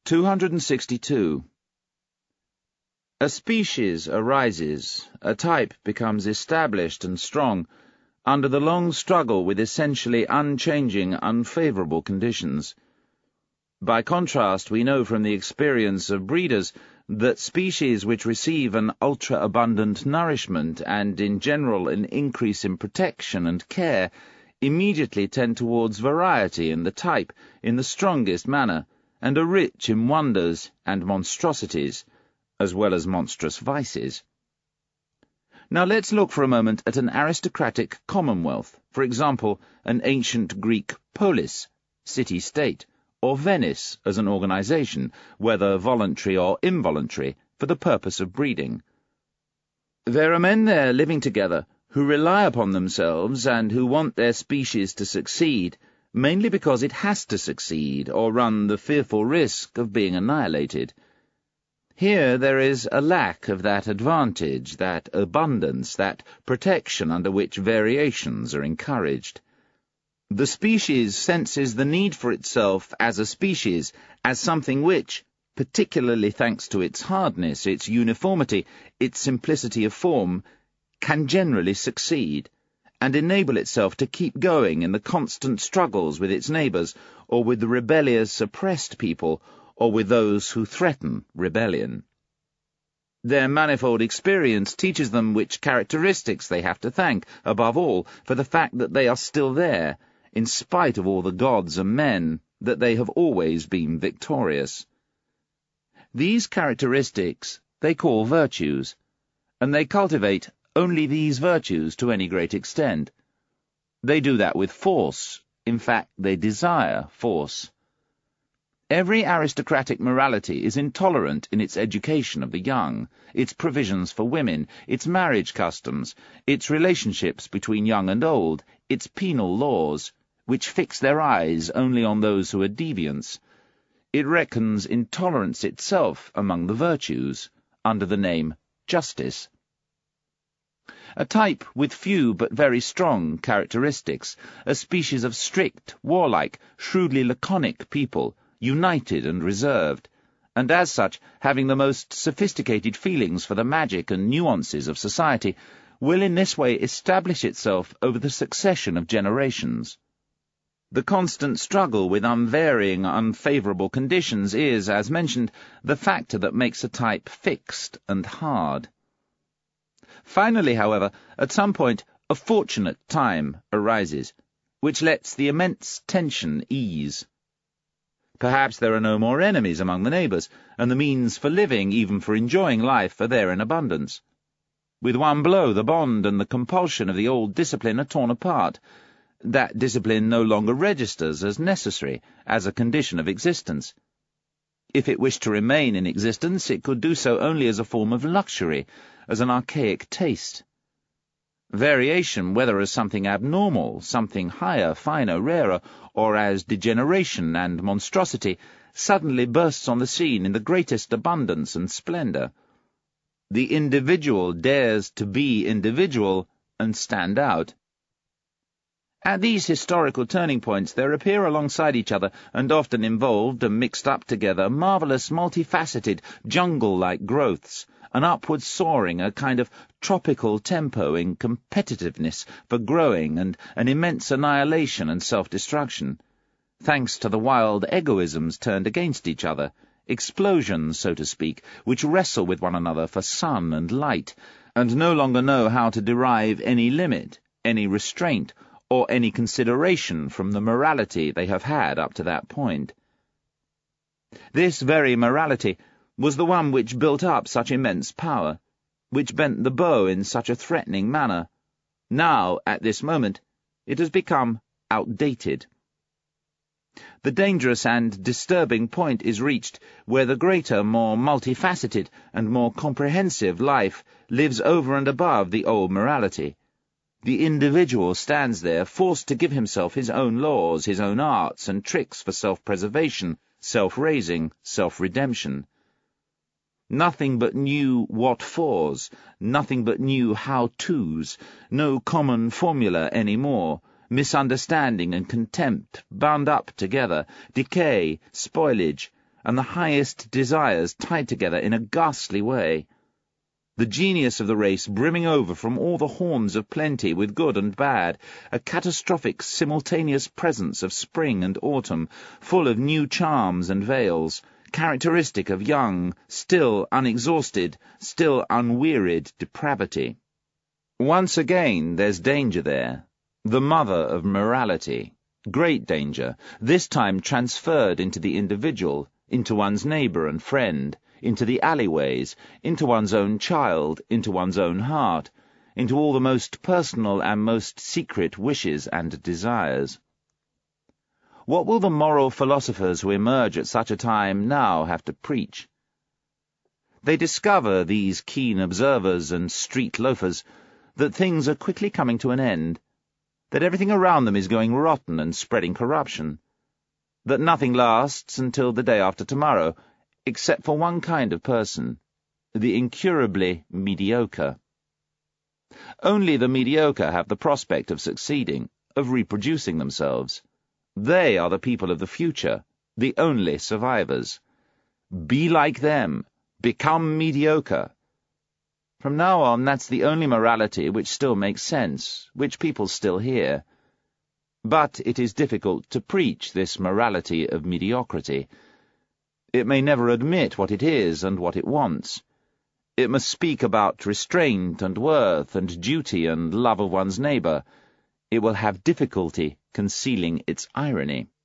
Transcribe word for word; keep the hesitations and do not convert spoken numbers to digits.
two hundred sixty-two. A species arises, a type becomes established and strong, under the long struggle with essentially unchanging, unfavourable conditions. By contrast, we know from the experience of breeders that species which receive an ultra-abundant nourishment and, in general, an increase in protection and care immediately tend towards variety in the type in the strongest manner, and are rich in wonders and monstrosities, as well as monstrous vices. Now let's look for a moment at an aristocratic commonwealth, for example, an ancient Greek polis, city-state, or Venice as an organization, whether voluntary or involuntary, for the purpose of breeding. There are men there living together who rely upon themselves and who want their species to succeed, mainly because it has to succeed or run the fearful risk of being annihilated. Here there is a lack of that advantage, that abundance, that protection under which variations are encouraged. The species senses the need for itself as a species, as something which, particularly thanks to its hardness, its uniformity, its simplicity of form, can generally succeed, and enable itself to keep going in the constant struggles with its neighbours, or with the rebellious oppressed people, or with those who threaten rebellion. Their manifold experience teaches them which characteristics they have to thank, above all, for the fact that they are still there, in spite of all the gods and men, that they have always been victorious. These characteristics they call virtues, and they cultivate only these virtues to any great extent. They do that with force. In fact, they desire force. Every aristocratic morality is intolerant in its education of the young, its provisions for women, its marriage customs, its relationships between young and old, its penal laws, which fix their eyes only on those who are deviants. It reckons intolerance itself among the virtues, under the name justice. A type with few but very strong characteristics, a species of strict, warlike, shrewdly laconic people, united and reserved, and as such having the most sophisticated feelings for the magic and nuances of society, will in this way establish itself over the succession of generations. The constant struggle with unvarying, unfavourable conditions is, as mentioned, the factor that makes a type fixed and hard. Finally, however, at some point, a fortunate time arises, which lets the immense tension ease. Perhaps there are no more enemies among the neighbours, and the means for living, even for enjoying life, are there in abundance. With one blow, the bond and the compulsion of the old discipline are torn apart. That discipline no longer registers as necessary, as a condition of existence. If it wished to remain in existence, it could do so only as a form of luxury, as an archaic taste. Variation, whether as something abnormal, something higher, finer, rarer, or as degeneration and monstrosity, suddenly bursts on the scene in the greatest abundance and splendour. The individual dares to be individual and stand out. At these historical turning points there appear alongside each other, and often involved and mixed up together, marvellous, multifaceted, jungle-like growths, an upward soaring, a kind of tropical tempo in competitiveness for growing, and an immense annihilation and self-destruction, thanks to the wild egoisms turned against each other, explosions, so to speak, which wrestle with one another for sun and light, and no longer know how to derive any limit, any restraint, or any consideration from the morality they have had up to that point. This very morality was the one which built up such immense power, which bent the bow in such a threatening manner. Now, at this moment, it has become outdated. The dangerous and disturbing point is reached where the greater, more multifaceted, and more comprehensive life lives over and above the old morality. The individual stands there, forced to give himself his own laws, his own arts and tricks for self-preservation, self-raising, self-redemption. Nothing but new what-fors, nothing but new how-tos, no common formula any more, misunderstanding and contempt bound up together, decay, spoilage, and the highest desires tied together in a ghastly way. The genius of the race brimming over from all the horns of plenty with good and bad, a catastrophic simultaneous presence of spring and autumn, full of new charms and veils, characteristic of young, still unexhausted, still unwearied depravity. Once again there's danger there, the mother of morality, great danger, this time transferred into the individual, into one's neighbour and friend, into the alleyways, into one's own child, into one's own heart, into all the most personal and most secret wishes and desires. What will the moral philosophers who emerge at such a time now have to preach? They discover, these keen observers and street loafers, that things are quickly coming to an end, that everything around them is going rotten and spreading corruption, that nothing lasts until the day after tomorrow, except for one kind of person, the incurably mediocre. Only the mediocre have the prospect of succeeding, of reproducing themselves. They are the people of the future, the only survivors. Be like them. Become mediocre. From now on, that's the only morality which still makes sense, which people still hear. But it is difficult to preach this morality of mediocrity. It may never admit what it is and what it wants. It must speak about restraint and worth and duty and love of one's neighbour. It will have difficulty concealing its irony.